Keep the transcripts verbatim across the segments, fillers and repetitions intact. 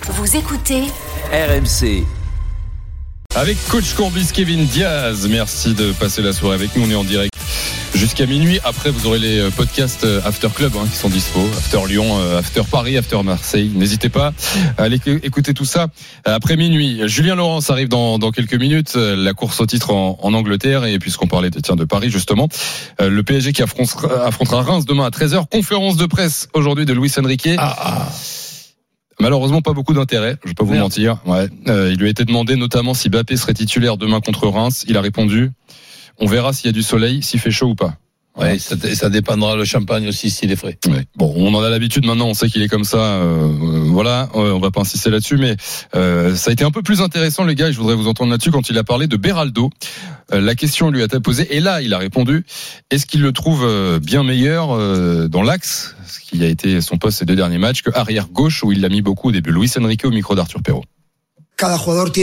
Vous écoutez R M C. Avec coach Courbis, Kevin Diaz, merci de passer la soirée avec nous. On est en direct jusqu'à minuit. Après, vous aurez les podcasts After Club hein, qui sont dispo. After Lyon, After Paris, After Marseille. N'hésitez pas à aller écouter tout ça après minuit. Julien Laurens arrive dans, dans quelques minutes. La course au titre en, en Angleterre. Et puisqu'on parlait de, tiens, de Paris, justement, le P S G qui affrontera, affrontera Reims demain à treize heures. Conférence de presse aujourd'hui de Luis Enrique. Ah, ah. Malheureusement, pas beaucoup d'intérêt, je vais pas vous Merde. mentir. Ouais. Euh, il lui a été demandé notamment si Mbappé serait titulaire demain contre Reims. Il a répondu, on verra s'il y a du soleil, s'il fait chaud ou pas. Ouais, ça, ça dépendra le champagne aussi s'il est frais. Ouais. Bon, on en a l'habitude maintenant, on sait qu'il est comme ça. Euh, euh, voilà, euh, on va pas insister là-dessus, mais euh, ça a été un peu plus intéressant, les gars. Et je voudrais vous entendre là-dessus quand il a parlé de Beraldo. Euh, la question lui a été posée, et là, il a répondu. Est-ce qu'il le trouve euh, bien meilleur euh, dans l'axe, ce qui a été son poste ces deux derniers matchs, que arrière gauche où il l'a mis beaucoup au début. Luis Enrique au micro d'Arthur Perrault. Chaque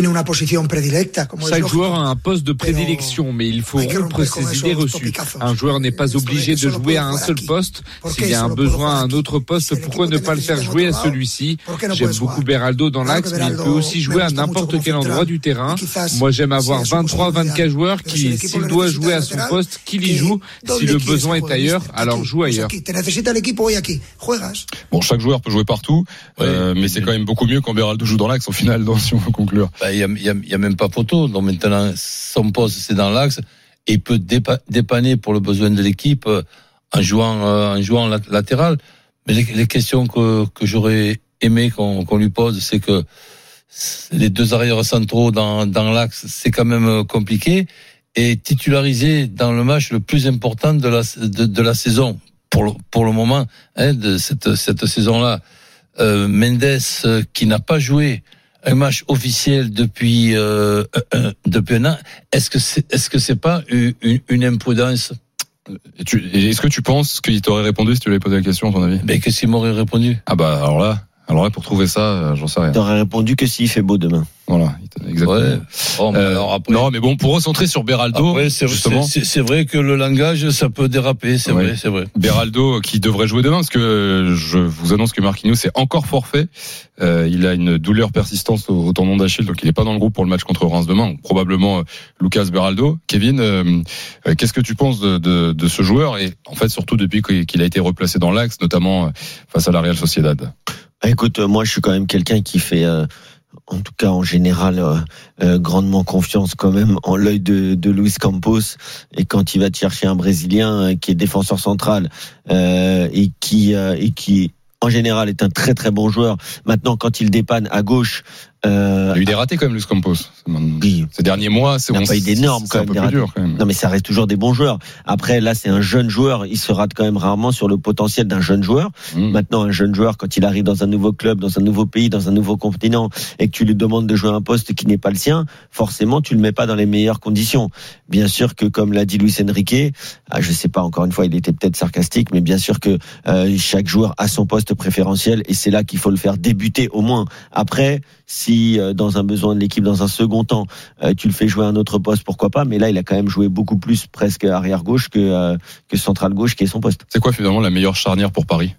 joueur a un poste de prédilection, mais il faut rompre ses idées reçues. Un joueur n'est pas obligé de jouer à un seul poste. S'il y a un besoin à un autre poste, pourquoi ne pas le faire jouer à celui-ci? J'aime beaucoup Beraldo dans l'axe, mais il peut aussi jouer à n'importe quel endroit du terrain. Moi, j'aime avoir vingt-trois, vingt-quatre joueurs qui, s'il doit jouer à son poste, qu'il y joue. Si le besoin est ailleurs, alors joue ailleurs. Bon, chaque joueur peut jouer partout, oui, euh, mais c'est quand même beaucoup mieux quand Beraldo joue dans l'axe au final, dans si on veut conclure. Bah, il y a, il y a, il y a même pas photo. Donc maintenant, son poste c'est dans l'axe et il peut dépa- dépanner pour le besoin de l'équipe euh, en jouant, euh, en jouant lat- latéral. Mais les, les questions que, que j'aurais aimé qu'on, qu'on lui pose, c'est que les deux arrières centraux dans, dans l'axe, c'est quand même compliqué. Et titularisé dans le match le plus important de la, de, de la saison pour le, pour le moment, hein, de cette, cette saison-là. Euh, Mendes euh, qui n'a pas joué un match officiel depuis euh, euh, depuis un an. Est-ce que c'est est-ce que c'est pas une, une imprudence? Et tu, est-ce que tu penses qu'il t'aurait répondu si tu lui avais posé la question, à ton avis? Ben qu'est-ce qu'il m'aurait répondu? Ah bah alors là, alors là pour trouver ça, j'en sais rien. T'aurais répondu que s'il fait beau demain. Voilà, exactement. Ouais. Bon, euh, alors après, non, mais bon, pour recentrer sur Beraldo, après, c'est, justement, c'est, c'est vrai que le langage, ça peut déraper, c'est ouais. vrai, c'est vrai. Beraldo qui devrait jouer demain, parce que je vous annonce que Marquinhos est encore forfait. Euh, il a une douleur persistante au, au tendon d'Achille, donc il n'est pas dans le groupe pour le match contre Reims demain. Probablement euh, Lucas Beraldo. Kevin, euh, euh, qu'est-ce que tu penses de, de, de ce joueur et en fait surtout depuis qu'il a été replacé dans l'axe, notamment euh, face à la Real Sociedad? Écoute, moi je suis quand même quelqu'un qui fait euh... en tout cas en général euh, euh, grandement confiance quand même en l'œil de, de Luis Campos, et quand il va te chercher un Brésilien euh, qui est défenseur central euh, et qui euh, et qui en général est un très très bon joueur. Maintenant quand il dépanne à gauche, euh, il y a eu des ratés quand même, Luis Campos. Oui. Ces derniers mois, c'est il n'a pas eu d'énormes quand même, des ratés. Dur, quand même. Non, mais ça reste toujours des bons joueurs. Après, là, c'est un jeune joueur. Il se rate quand même rarement sur le potentiel d'un jeune joueur. Mmh. Maintenant, un jeune joueur, quand il arrive dans un nouveau club, dans un nouveau pays, dans un nouveau continent, et que tu lui demandes de jouer un poste qui n'est pas le sien, forcément, tu le mets pas dans les meilleures conditions. Bien sûr que, comme l'a dit Luis Enrique, ah, je sais pas, encore une fois, il était peut-être sarcastique, mais bien sûr que euh, chaque joueur a son poste préférentiel, et c'est là qu'il faut le faire débuter au moins. Après, si euh, dans un besoin de l'équipe, dans un second temps, euh, tu le fais jouer à un autre poste, pourquoi pas, mais là il a quand même joué beaucoup plus presque arrière gauche que euh, que central gauche qui est son poste. C'est quoi finalement la meilleure charnière pour Paris?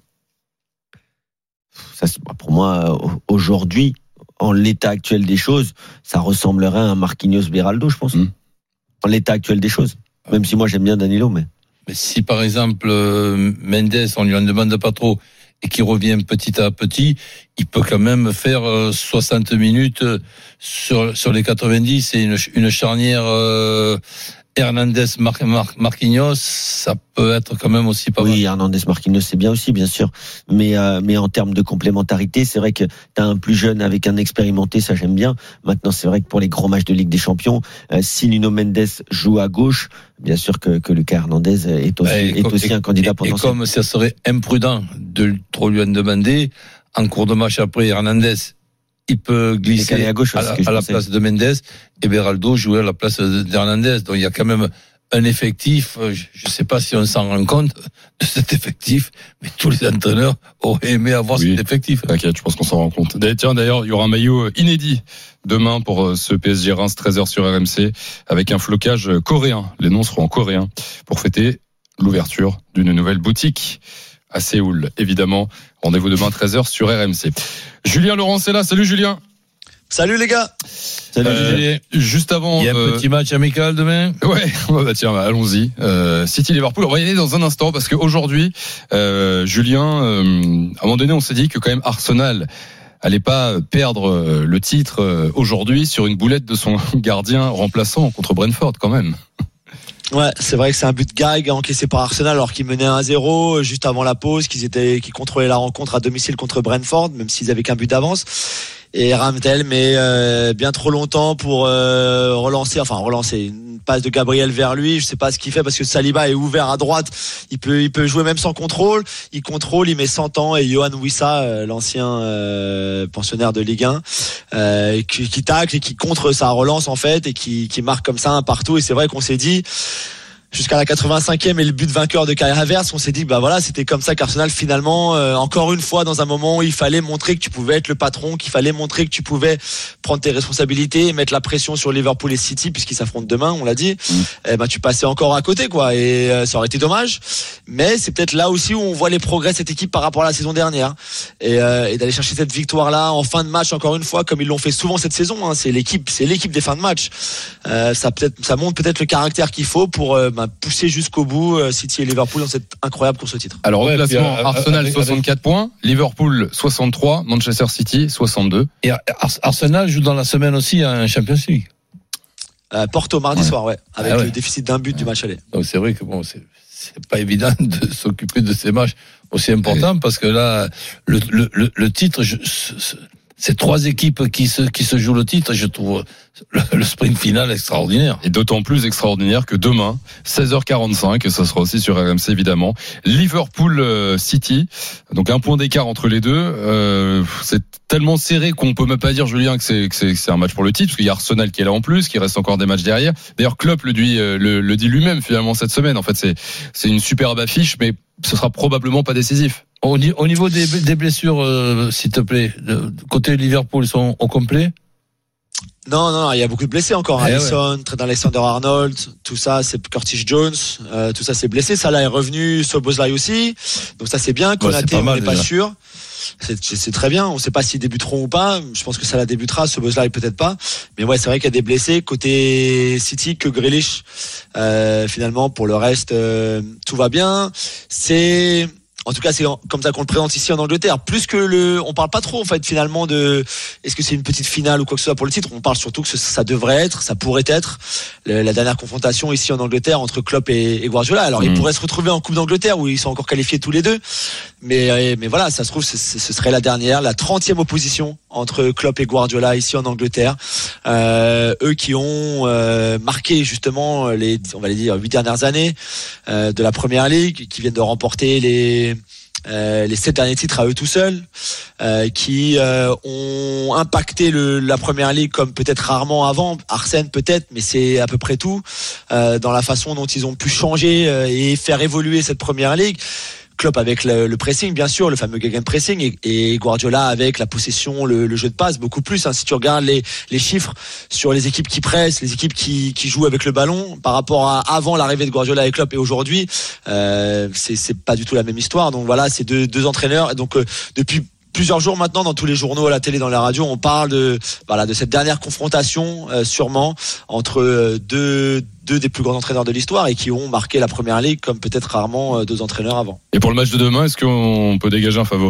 Ça, pour moi aujourd'hui, en l'état actuel des choses, ça ressemblerait à un Marquinhos Beraldo, je pense. Mmh. En l'état actuel des choses, même si moi j'aime bien Danilo, mais mais si par exemple euh, Mendes, on lui en demande pas trop et qui revient petit à petit, il peut quand même faire euh, soixante minutes sur sur les quatre-vingt-dix. C'est une, une charnière euh, Hernandez Mar- Mar- Marquinhos, ça peut être quand même aussi pas mal. Oui, Hernandez Marquinhos c'est bien aussi, bien sûr, mais euh, mais en termes de complémentarité, c'est vrai que t'as un plus jeune avec un expérimenté, ça j'aime bien. Maintenant, c'est vrai que pour les gros matchs de Ligue des Champions, euh, si Nuno Mendes joue à gauche, bien sûr que que Lucas Hernandez est aussi et est aussi et, un candidat potentiel. Et comme ça serait imprudent de trop lui en demander en cours de match après, Hernandez il peut glisser à, gauche, à la, à la place de Mendes et Beraldo jouer à la place d'Hernandez. Donc il y a quand même un effectif, je ne sais pas si on s'en rend compte de cet effectif, mais tous les entraîneurs auraient aimé avoir oui. cet effectif. T'inquiète, je pense qu'on s'en rend compte. Tiens, d'ailleurs, il y aura un maillot inédit demain pour ce P S G Reims, treize heures sur R M C, avec un flocage coréen. Les noms seront en coréen pour fêter l'ouverture d'une nouvelle boutique à Séoul, évidemment. Rendez-vous demain treize heures sur R M C. Julien Laurent est là. Salut Julien. Salut les gars. Salut euh, Julien. Juste avant, il y a un euh... petit match amical demain. Ouais, bah tiens, bah, allons-y. Euh, City Liverpool, on va y aller dans un instant parce qu'aujourd'hui, euh, Julien, euh, à un moment donné, on s'est dit que quand même Arsenal allait pas perdre le titre aujourd'hui sur une boulette de son gardien remplaçant contre Brentford quand même. Ouais, c'est vrai que c'est un but gag encaissé par Arsenal alors qu'ils menaient un zéro juste avant la pause, qu'ils étaient, qu'ils contrôlaient la rencontre à domicile contre Brentford, même s'ils avaient qu'un but d'avance. Et Ramsdale met euh, bien trop longtemps pour euh, relancer, enfin relancer une passe de Gabriel vers lui. Je sais pas ce qu'il fait parce que Saliba est ouvert à droite. Il peut, il peut jouer même sans contrôle. Il contrôle, il met cent ans et Yohan Wissa, euh, l'ancien euh, pensionnaire de Ligue un, euh, qui, qui tacle et qui contre sa relance en fait et qui, qui marque comme ça un partout. Et c'est vrai qu'on s'est dit. Jusqu'à la quatre-vingt-cinquième et le but vainqueur de Kai Havertz, on s'est dit bah voilà, c'était comme ça qu'Arsenal finalement euh, encore une fois dans un moment où il fallait montrer que tu pouvais être le patron, qu'il fallait montrer que tu pouvais prendre tes responsabilités et mettre la pression sur Liverpool et City puisqu'ils s'affrontent demain, on l'a dit. Mmh. Et ben tu passais encore à côté quoi et euh, ça aurait été dommage, mais c'est peut-être là aussi où on voit les progrès de cette équipe par rapport à la saison dernière et, euh, et d'aller chercher cette victoire là en fin de match encore une fois comme ils l'ont fait souvent cette saison hein, c'est l'équipe, c'est l'équipe des fins de match. Euh, ça peut-être ça montre peut-être le caractère qu'il faut pour euh, bah, pousser jusqu'au bout euh, City et Liverpool dans cette incroyable course au titre. Alors ouais, au classement, puis, euh, Arsenal avec, soixante-quatre avec... points, Liverpool soixante-trois, Manchester City soixante-deux. Et Arsenal joue dans la semaine aussi un Champions League. Euh, Porto mardi ouais. soir, ouais, avec ah ouais. le déficit d'un but ouais. du match aller. Donc c'est vrai que bon, c'est, c'est pas évident de s'occuper de ces matchs aussi importants ouais. parce que là, le, le, le, le titre, je, c'est trois équipes qui se, qui se jouent le titre, je trouve le, le sprint final extraordinaire. Et d'autant plus extraordinaire que demain, seize heures quarante-cinq, et ça sera aussi sur R M C évidemment, Liverpool City, donc un point d'écart entre les deux, euh, c'est tellement serré qu'on peut même pas dire, Julien, que c'est, que c'est, que c'est un match pour le titre, parce qu'il y a Arsenal qui est là en plus, qu'il reste encore des matchs derrière. D'ailleurs, Klopp le dit, le, le dit lui-même finalement cette semaine, en fait c'est, c'est une superbe affiche, mais ce sera probablement pas décisif. Au niveau des, des blessures, euh, s'il te plaît, de, côté Liverpool, ils sont au complet? Non, non, il y a beaucoup de blessés encore. Eh Alisson, ouais. Trent Alexander-Arnold, tout ça, c'est Curtis Jones, euh, tout ça, c'est blessé. Ça là est revenu, Szoboszlai aussi. Donc ça, c'est bien. Konaté, ouais, on n'est pas sûr. C'est, c'est très bien. On ne sait pas s'ils débuteront ou pas. Je pense que ça la débutera. Szoboszlai peut-être pas. Mais ouais, c'est vrai qu'il y a des blessés côté City que Grealish. Euh, finalement, pour le reste, euh, tout va bien. C'est En tout cas, c'est comme ça qu'on le présente ici en Angleterre. Plus que le, on parle pas trop en fait finalement de est-ce que c'est une petite finale ou quoi que ce soit pour le titre. On parle surtout que ça devrait être, ça pourrait être la dernière confrontation ici en Angleterre entre Klopp et, et Guardiola. Alors mmh. ils pourraient se retrouver en Coupe d'Angleterre où ils sont encore qualifiés tous les deux. Mais mais voilà, ça se trouve ce serait la dernière, la trentième opposition entre Klopp et Guardiola ici en Angleterre. Euh, eux qui ont euh, marqué justement les, on va les dire, huit dernières années euh, de la Première Ligue, qui viennent de remporter les Euh, les sept derniers titres à eux tout seuls, euh, qui euh, ont impacté le, la Première Ligue comme peut-être rarement avant. Arsène peut-être, mais c'est à peu près tout euh, dans la façon dont ils ont pu changer euh, et faire évoluer cette Première Ligue. Klopp avec le, le pressing, bien sûr, le fameux gegenpressing, et, et Guardiola avec la possession, le, le jeu de passe, beaucoup plus. Hein, si tu regardes les, les chiffres sur les équipes qui pressent, les équipes qui, qui jouent avec le ballon, par rapport à avant l'arrivée de Guardiola et Klopp et aujourd'hui, euh, c'est, c'est pas du tout la même histoire. Donc voilà, c'est deux, deux entraîneurs. Et donc euh, depuis plusieurs jours maintenant, dans tous les journaux, à la télé, dans la radio, on parle de voilà de cette dernière confrontation, euh, sûrement entre euh, deux deux des plus grands entraîneurs de l'histoire et qui ont marqué la Première Ligue comme peut-être rarement euh, deux entraîneurs avant. Et pour le match de demain, est-ce qu'on peut dégager un favori ?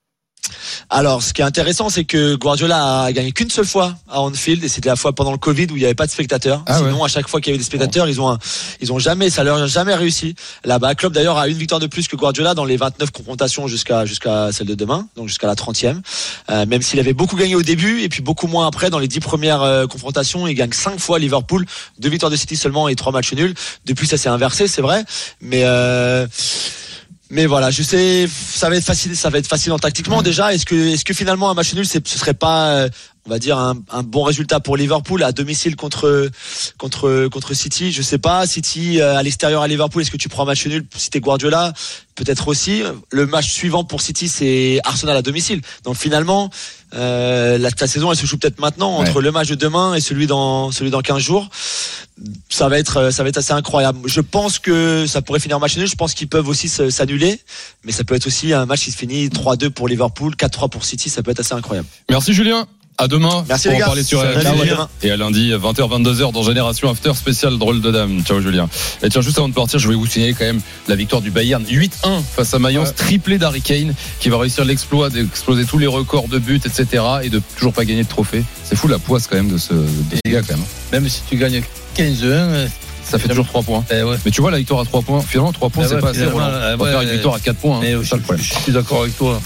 Alors, ce qui est intéressant, c'est que Guardiola a gagné qu'une seule fois à Anfield, et c'était la fois pendant le Covid où il n'y avait pas de spectateurs. Ah Sinon, ouais. à chaque fois qu'il y avait des spectateurs, ils ont, un, ils ont jamais, ça leur a jamais réussi. Là-bas, Klopp d'ailleurs a une victoire de plus que Guardiola dans les vingt-neuf confrontations jusqu'à jusqu'à celle de demain, donc jusqu'à la trentième. Euh, même s'il avait beaucoup gagné au début et puis beaucoup moins après dans les dix premières euh, confrontations, il gagne cinq fois Liverpool, deux victoires de City seulement et trois matchs nuls. Depuis, ça s'est inversé, c'est vrai, mais. Euh, Mais voilà, je sais, ça va être facile, ça va être facile en tactiquement déjà. Est-ce que, est-ce que finalement un match nul, c'est, ce serait pas, on va dire un, un bon résultat pour Liverpool à domicile contre contre contre City? Je sais pas. City à l'extérieur à Liverpool, est-ce que tu prends un match nul si t'es Guardiola? Peut-être aussi. Le match suivant pour City, c'est Arsenal à domicile. Donc finalement, Euh, la, la saison, elle se joue peut-être maintenant entre ouais. le match de demain et celui dans celui dans quinze jours. Ça va être ça va être assez incroyable. Je pense que ça pourrait finir en match nul. Je pense qu'ils peuvent aussi s'annuler, mais ça peut être aussi un match qui se finit trois deux pour Liverpool, quatre trois pour City. Ça peut être assez incroyable. Merci Julien. À demain. Merci pour les gars. En parler sur Salut, Salut, et à lundi vingt heures vingt-deux heures dans Génération After spécial drôle de dame. Ciao Julien. Et tiens, juste avant de partir, je voulais vous signaler quand même la victoire du Bayern huit un face à Mayence, ouais. triplé d'Harry Kane qui va réussir l'exploit d'exploser tous les records de buts, et cetera et de toujours pas gagner de trophée. C'est fou la poisse quand même de ce, de ce gars quand même. Même si tu gagnes quinze un, ça fait toujours trois points. Eh ouais. Mais tu vois la victoire à trois points, finalement trois points eh c'est ouais, pas assez. On va ouais, faire une victoire à quatre points. Hein. Je, je suis d'accord avec toi.